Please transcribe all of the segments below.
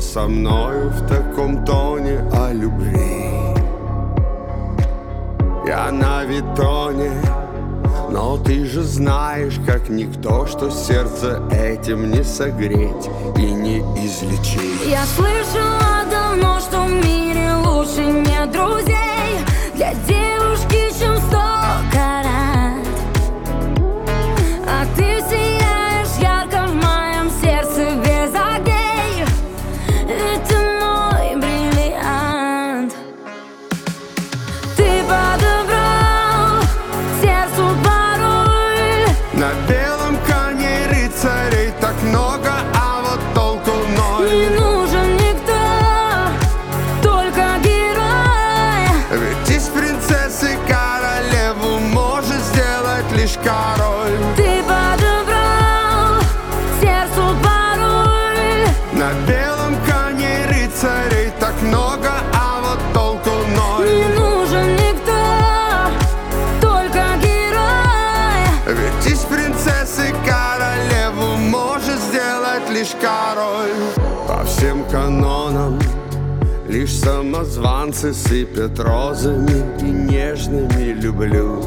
со мною в таком тоне о любви. Я на Витоне, но ты же знаешь, как никто, что сердце этим не согреть и не излечить. Я слышала давно, что в мире лучше нет друзей для девушки, чем 100 карат. А ты сияешь ярко в моем сердце без огней, ведь ты мой бриллиант. Ты подобрал сердцу пароль. На белом коне рыцарей так много, а вот толку ноль. Не нужен никто, только герой. Ведь из принцессы королеву может сделать лишь король. Ты подобрал сердцу пароль. На белом коне рыцарей так много, а вот толку ноль. Не нужен никто, только герой. Ведь из принцессы королеву может сделать лишь король. По всем канонам лишь самозванцы сыпят розами и нежными люблю.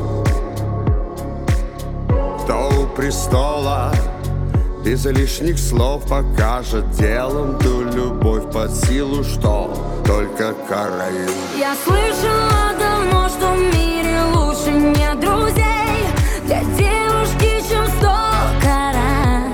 Кто у престола без лишних слов покажет делом ту любовь под силу, что только королю. Я слышала давно, что в мире лучше нет друзей для девушки, чем 100 карат.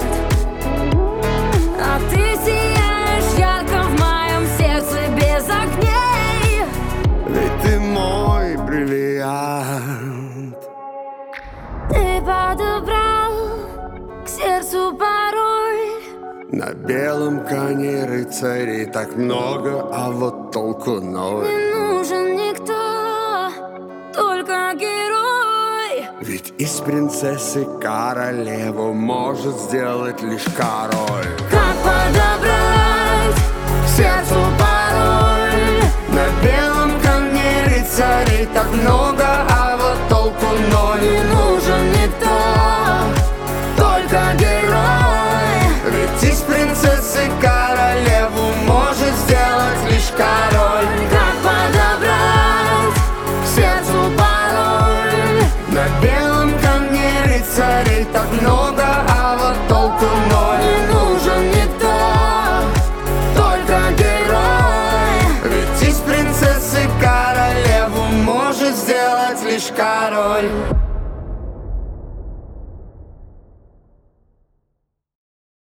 А ты сияешь ярко в моем сердце без огней. Ведь ты мой бриллиант. Ты подобрал к сердцу пароль. На белом коне рыцарей так много, а вот толку ноль. Не нужен никто, только герой. Ведь из принцессы королеву может сделать лишь король. Как подобрать к сердцу пароль? На белом коне рыцарей так много, а вот толку ноль. Не нужен никто, только герой. Ведь из принцессы королеву может сделать лишь король. Как подобрать к сердцу пароль? На белом коне рыцарей так много, а вот толку ноль. Не нужен никто, только герой. Ведь из принцессы королеву может сделать лишь король.